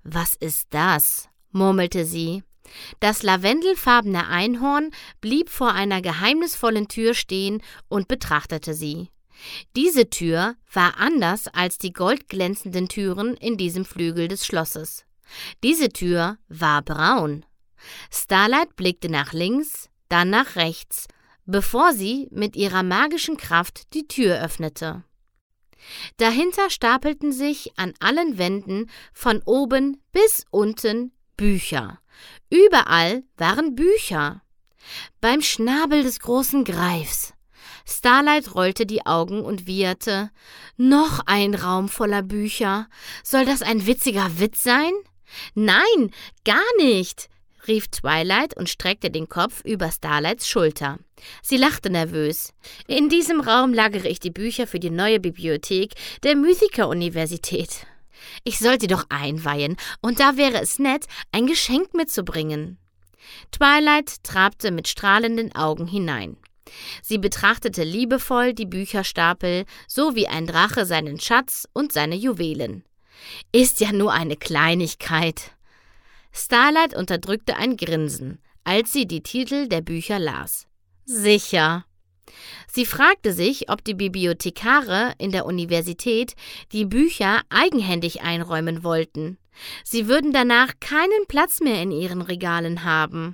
»Was ist das?«, murmelte sie. Das lavendelfarbene Einhorn blieb vor einer geheimnisvollen Tür stehen und betrachtete sie. Diese Tür war anders als die goldglänzenden Türen in diesem Flügel des Schlosses. Diese Tür war braun. Starlight blickte nach links, dann nach rechts, bevor sie mit ihrer magischen Kraft die Tür öffnete. Dahinter stapelten sich an allen Wänden von oben bis unten Bücher. Überall waren Bücher. Beim Schnabel des großen Greifs. Starlight rollte die Augen und wieherte. »Noch ein Raum voller Bücher. Soll das ein witziger Witz sein?« »Nein, gar nicht«, rief Twilight und streckte den Kopf über Starlights Schulter. Sie lachte nervös. »In diesem Raum lagere ich die Bücher für die neue Bibliothek der Mythica-Universität. Ich sollte doch einweihen, und da wäre es nett, ein Geschenk mitzubringen.« Twilight trabte mit strahlenden Augen hinein. Sie betrachtete liebevoll die Bücherstapel, so wie ein Drache seinen Schatz und seine Juwelen. »Ist ja nur eine Kleinigkeit.« Starlight unterdrückte ein Grinsen, als sie die Titel der Bücher las. »Sicher.« Sie fragte sich, ob die Bibliothekare in der Universität die Bücher eigenhändig einräumen wollten. Sie würden danach keinen Platz mehr in ihren Regalen haben.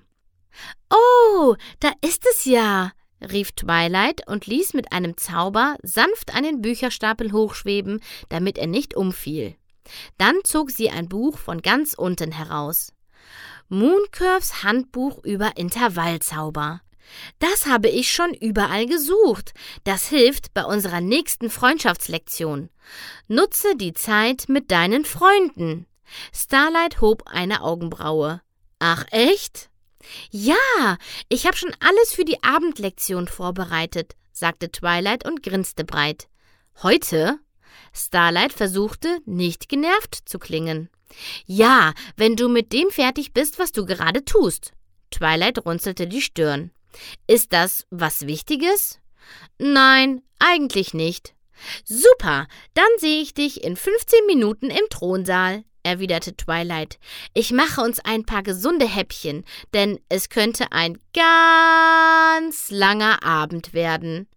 »Oh, da ist es ja«, rief Twilight und ließ mit einem Zauber sanft einen Bücherstapel hochschweben, damit er nicht umfiel. Dann zog sie ein Buch von ganz unten heraus. »Mooncurves Handbuch über Intervallzauber. Das habe ich schon überall gesucht. Das hilft bei unserer nächsten Freundschaftslektion. Nutze die Zeit mit deinen Freunden.« Starlight hob eine Augenbraue. »Ach, echt?« »Ja, ich habe schon alles für die Abendlektion vorbereitet«, sagte Twilight und grinste breit. »Heute?« Starlight versuchte, nicht genervt zu klingen. »Ja, wenn du mit dem fertig bist, was du gerade tust.« Twilight runzelte die Stirn. »Ist das was Wichtiges?« »Nein, eigentlich nicht.« »Super, dann sehe ich dich in 15 Minuten im Thronsaal«, erwiderte Twilight. »Ich mache uns ein paar gesunde Häppchen, denn es könnte ein ganz langer Abend werden.«